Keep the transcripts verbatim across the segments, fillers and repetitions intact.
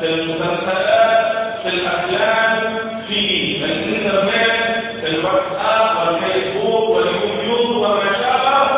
في المسلسلات، في الافلام، في الانترنت، في الواتساب والفيسبوك واليوتيوب وما شابه،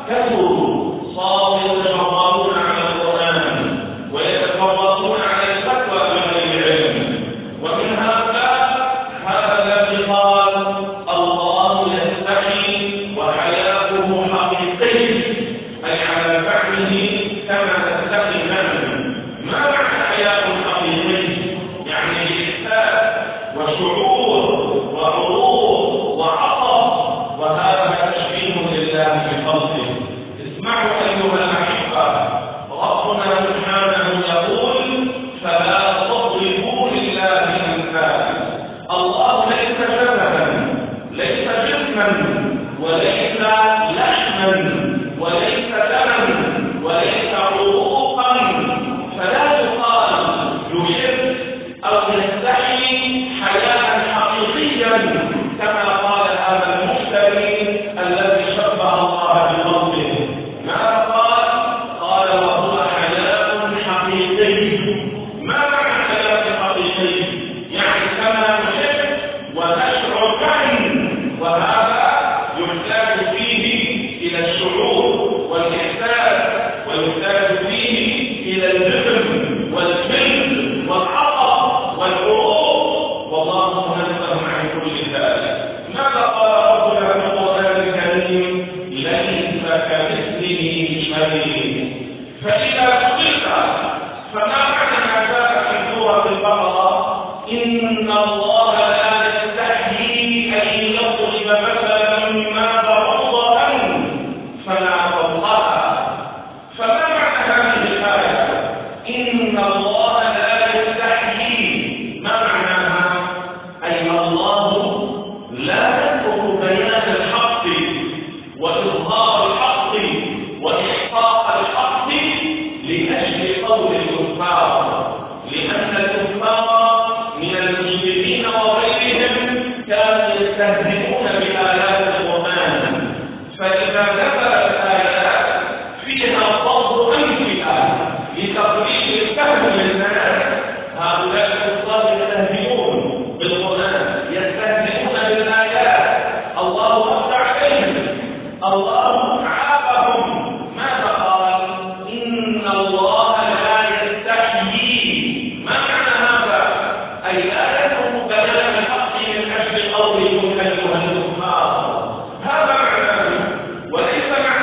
كثروا صاروا يتجرؤون على القرآن ويتفوقون على الفتوى بغير علم. ومن هؤلاء هذا الذي قال الله يستحي وحياؤه حقيقي، أي على فعله كما تستحي منه. ما معنى حياء حقيقي؟ يعني إحساس وشعور وعروض وعطف، وهذا تشبيه لله بخلقه. اسمعوا أيها الأحبة، ربنا سبحانه يقول فلا تضربوا لله الأمثال. الله ليس جسدا، ليس جسما، وليس لحما، وليس دما، وليس عروقا، فلا يقال يحب أو يستحي حياء حقيقيا كما قال هذا المشتري الذي شبه الله بخلقه. ماذا قال؟ قال وهو حياء حقيقي. ما معنى حياء حقيقي؟ يعني كما نحب ونشعر معا، وهذا يحتاج فيه إلى الشعور والإحساس، ويحتاج فيه إلى الجسم والجلد والعطف والعروق، والله منزه عن كل ذلك. ماذا قال ربنا في القرآن الكريم؟ ليس كمثله شيء. فإذا سئلت فما معنى ما جاء في سورة البقرة؟ إن الله لا يستحيي أن يضرب مثلا ما بعوضة فما فوقها. فما معنى هذه الآية؟ إن الله لا يستحيي، ما معناها؟ أي الله لا يترك بيان الحق وإظهار الحق وإحقاق الحق لأجل قول الكفار، لأن الكفار من المشركين وغيرهم كانوا يستهزئون بآيات القرآن، فإذا نزلت آيات فيها ضرب أمثلة لتقليل الفهم للناس، هؤلاء الكفار يستهزئون بالقرآن، يستهزئون بالآيات. الله أفتى عليهم، الله عابهم. ماذا قال؟ إن الله لا يستحيي. ما معنى هذا؟ أي لا يترك بيان الحق من أجل قولكم أيها الكفار. هذا معناه، وليس معنى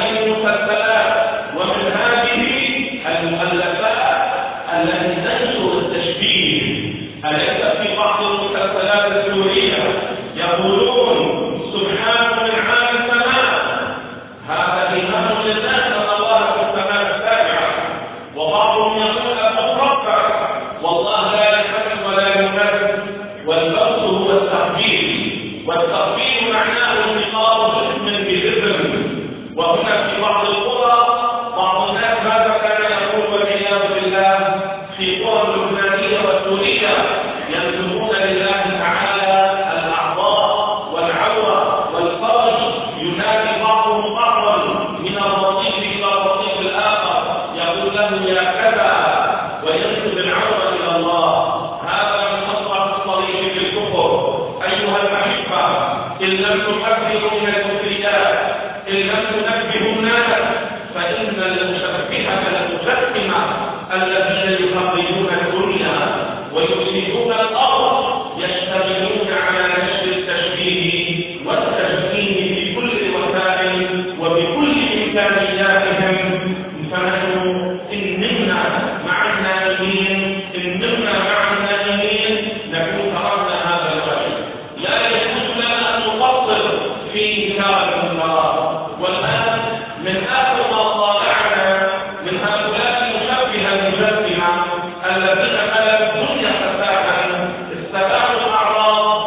هذه المسلسلات ومن هذه المؤلفات التي تنشر التشبيه. أليس في بعض المسلسلات السورية يقولون سبحان من عالي السماء؟ هذا إيمان لله أن الله في السماء السابعة. وبعضهم يقول أبو ربك والله لا يحمل ولا يمد. والبغض هو التقبيل، والتقبيل معناه انتقاض جسم بجسم. وهنا في بعض القرى بعض الناس هذا كان يقول والعياذ بالله في قرى اللبنانية والسورية ينسبون لله تعالى الأعضاء والعورة والفرج، ينادي بعضهم بعضا من الرصيف إلى الرصيف الآخر يقول له يا كذا وينسب العورة إلى الله. هذا من أصبح الصريح في الكفر. أيها الأحبة، إن لم تحذروا من الكفريات، إن لم تنبهوا الناس، فإن المشبهة المجسمة الذين يخربون الدنيا ويفسدون الأرض يشتغلون على نشر التشبيه والتجميل بكل الوسائل وبكل إمكانياتهم. فنحن إن نمنا مع النائمين، إن نمنا مع النائمين نكون تركنا هذا الرجل. لا يجوز لنا أن نقصر في إنكار المنكرات. والآن من آخر ما طالعنا من هؤلاء المشبهة المجسمة الذين ملأوا الدنيا فسادا، استباحوا الأعراض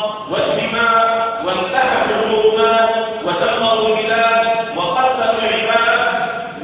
والدماء وانتهكوا الحرمات ودمروا البلاد وقتلوا العباد.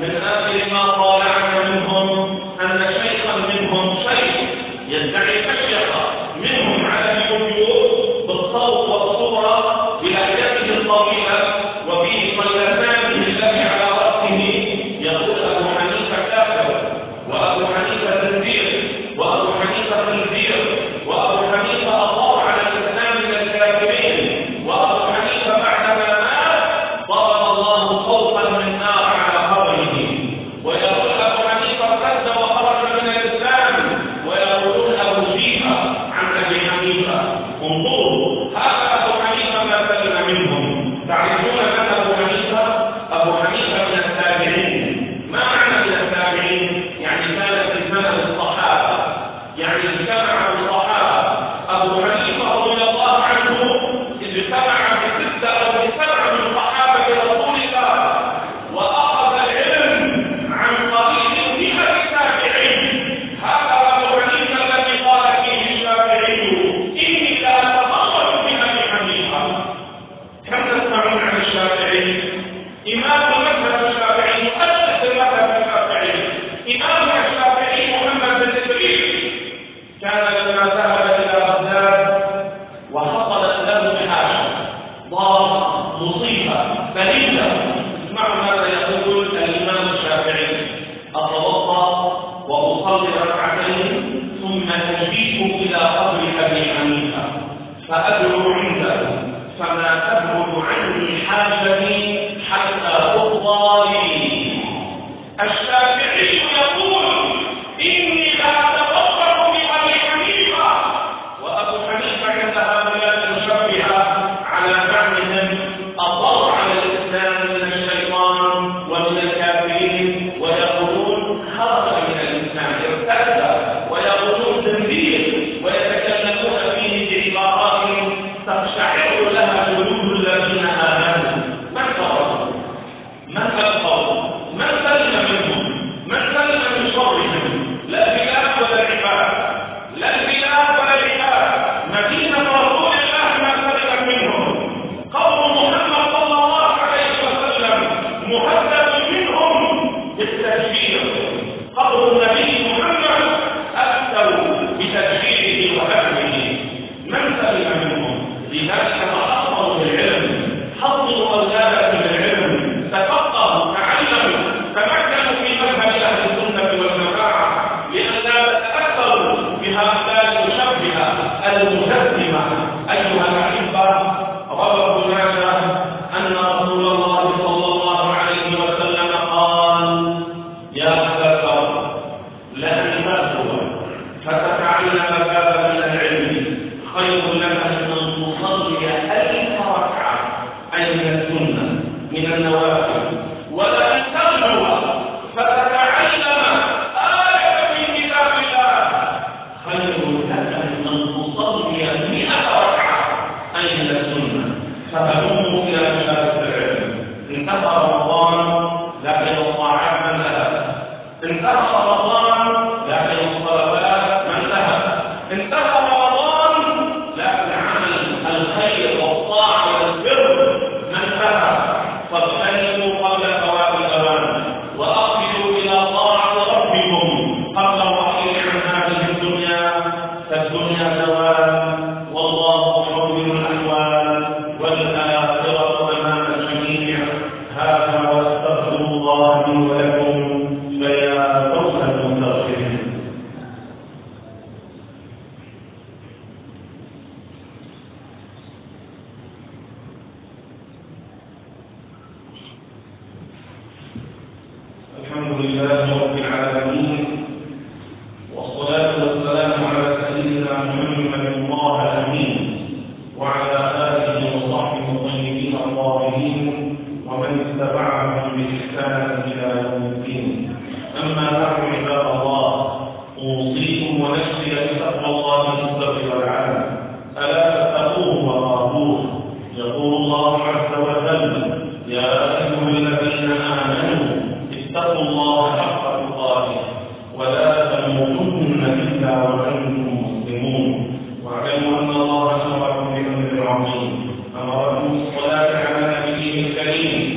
اتقوا الله حق تقاته ولا تموتن إلا وأنتم مسلمون واعلموا أن الله أمركم بأمر عظيم أمركم بالصلاة على نبيه الكريم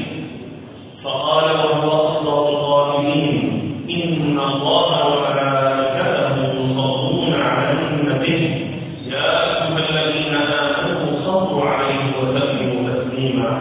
فقال وهو أصدق القائلين إن الله وملائكته يصلون على النبي يا أيها الذين آمنوا صلوا عليه وسلموا تسليما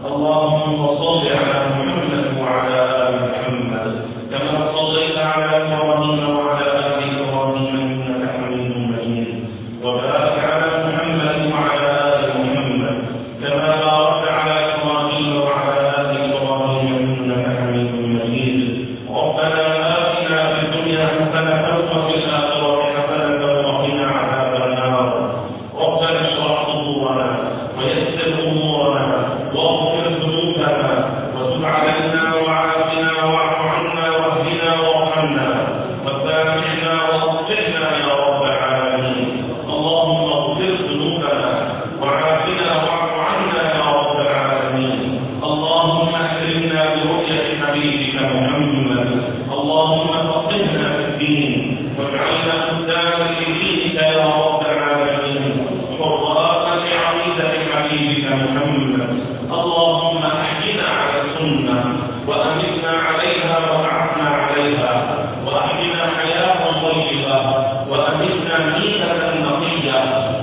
اللهم صل على محمد وعلى آل محمد كما صليت على إبراهيم وعلى آل إبراهيم إنك حميد مجيد وبارك على محمد وعلى آل محمد كما باركت على إبراهيم وعلى آل إبراهيم إنك حميد مجيد ربنا آتنا في الدنيا حسنة وفي الآخرة حسنة وقنا عذاب النار ربنا اشرح صدورنا ويسر أمورنا واغفر ذنوبنا وتب علينا وعافنا واعف عنا واهدنا وارحمنا وسامحنا واغفرنا يا رب العالمين اللهم اغفر ذنوبنا وعافنا واعف عنا يا رب العالمين اللهم اكرمنا برؤية حبيبك محمد اللهم فقهنا في الدين واجعلنا قداما لدينك يا رب العالمين حراء لعقيدة حبيبك محمد اللهم احينا على السنة وأمتنا عليها وابعثنا عليها وأحينا حياة طيبة وأمتنا ميتة نقية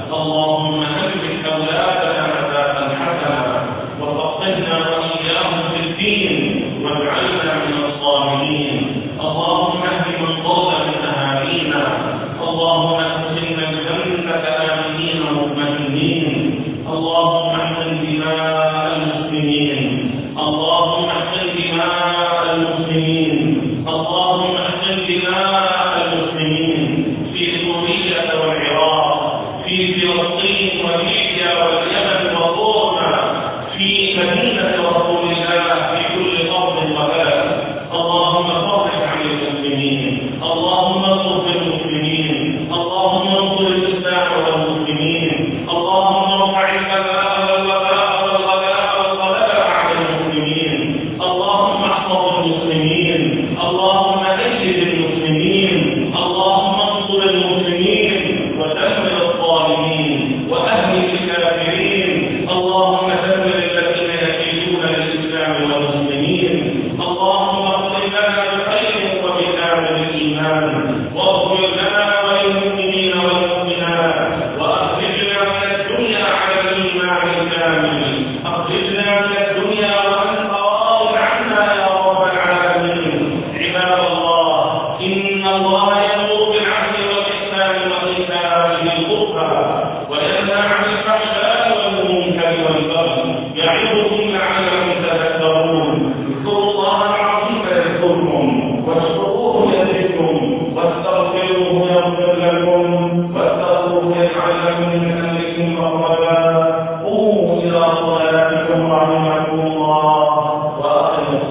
اللهم أمت أولادنا متاعا حسنا وفقهنا وإياهم في الدين واجعلنا من الصالحين اللهم اهد من ضل من أهالينا اللهم ادخلنا الجنة آمنين مطمئنين اللهم احسن دماء المسلمين اللهم احسن دماء المسلمين اللهم احسن دماء المسلمين في سوريا والعراق في فلسطين وليبيا واليمن وطورنا في مدينة رسول الله في كل أرض وبلد اللهم فرج عن المسلمين اللهم انصر المسلمين اللهم انصر الإسلام والمسلمين اللهم ارفع البلاء والوباء والغلاء والغلاء على المسلمين اللهم احفظ المسلمين اللهم أيد المسلمين اللهم انصر المسلمين ودمر الظالمين وأهلك الكافرين اللهم دمر الذين يكيدون للإسلام والمسلمين اللهم اغفر لنا بخير وبكامل الإيمان واغفر لنا وللمؤمنين والمؤمنات وأخرجنا من الدنيا على الإيمان الكامل أخرجنا من الدنيا وأنت راض عنا يا رب العالمين عباد الله إن الله يأمر بالعدل والإحسان وإيتاء ذي القربى وينهى عن الفحشاء والمنكر والبغي يعظكم لعلكم